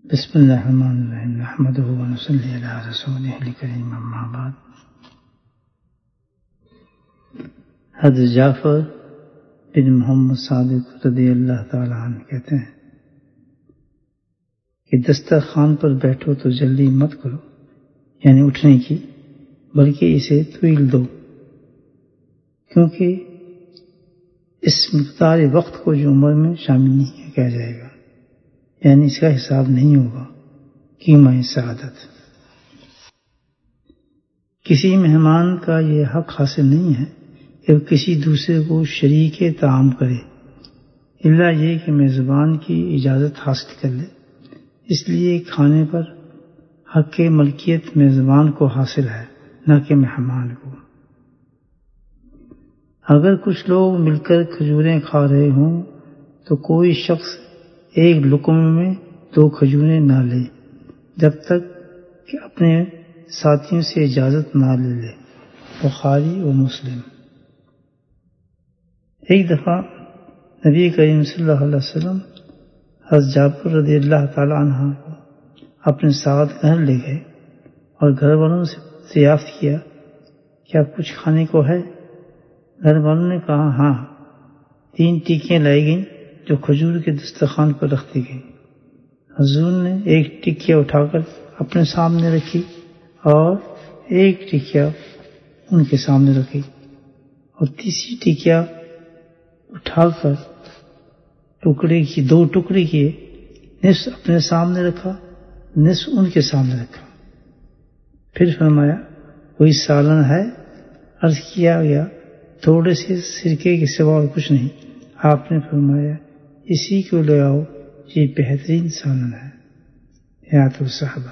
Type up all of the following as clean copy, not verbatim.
بسم اللہ الرحمن الرحیم نحمدہ ونصلی علی رسولہ الکریم اما بعد. حضرت جعفر بن محمد صادق رضی اللہ تعالی عنہ کہتے ہیں کہ دسترخوان پر بیٹھو تو جلدی مت کرو، یعنی اٹھنے کی، بلکہ اسے طویل دو، کیونکہ اس مقدار وقت کو جو عمر میں شامل نہیں کیا جائے گا، یعنی اس کا حساب نہیں ہوگا. قیمہ سعادت. کسی مہمان کا یہ حق حاصل نہیں ہے کہ وہ کسی دوسرے کو شریک طعام کرے، الا یہ کہ میزبان کی اجازت حاصل کر لے. اس لیے کھانے پر حق ملکیت میزبان کو حاصل ہے، نہ کہ مہمان کو. اگر کچھ لوگ مل کر کھجوریں کھا رہے ہوں تو کوئی شخص ایک لقمے میں 2 کھجوریں نہ لے جب تک کہ اپنے ساتھیوں سے اجازت نہ لے لے. بخاری و مسلم. ایک دفعہ نبی کریم صلی اللہ علیہ وسلم حضرت جعفر رضی اللہ تعالی عنہ کو اپنے ساتھ گھر لے گئے اور گھر والوں سے دریافت کیا کیا کچھ کھانے کو ہے؟ گھر والوں نے کہا ہاں. 3 ٹکیاں لائی گئیں جو کھجور کے دسترخوان پر رکھ دی گئی. حضور نے ایک ٹکیا اٹھا کر اپنے سامنے رکھی اور ایک ٹکیا ان کے سامنے رکھی، اور تیسری ٹکیا اٹھا کر 2 ٹکڑے کیے، نصف اپنے سامنے رکھا، نصف ان کے سامنے رکھا. پھر فرمایا کوئی سالن ہے؟ عرض کیا گیا تھوڑے سے سرکے کے سوا اور کچھ نہیں. آپ نے فرمایا اسی کو لے آؤ، یہ بہترین سالن ہے. حیات الصحابہ.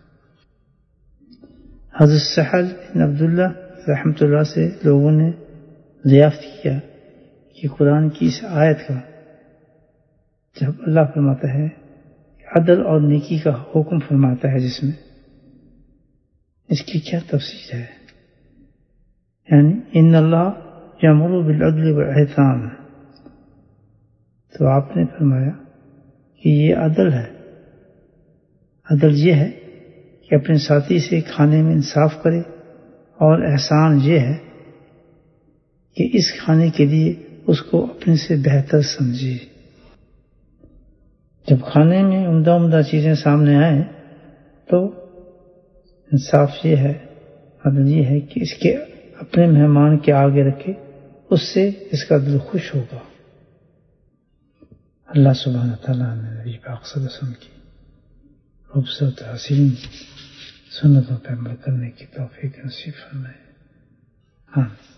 حضرت سہل بن عبداللہ رحمۃ اللہ سے لوگوں نے دریافت کیا کہ قرآن کی اس آیت کا جب اللہ فرماتا ہے عدل اور نیکی کا حکم فرماتا ہے، جس میں اس کی کیا تفسیر ہے؟ یعنی ان اللہ یأمر بالعدل والإحسان، تو آپ نے فرمایا کہ یہ عدل ہے. عدل یہ ہے کہ اپنے ساتھی سے کھانے میں انصاف کرے، اور احسان یہ ہے کہ اس کھانے کے لیے اس کو اپنے سے بہتر سمجھے. جب کھانے میں عمدہ چیزیں سامنے آئیں تو انصاف یہ ہے، عدل یہ ہے کہ اس کے اپنے مہمان کے آگے رکھے، اس سے اس کا دل خوش ہوگا. اللہ سبحانہ تعالیٰ نے نبی پاک صلی اللہ علیہ وسلم کی خوبصورت حسین سنتوں پر عمل کرنے کی توفیق نصیب فرمائے. ہاں.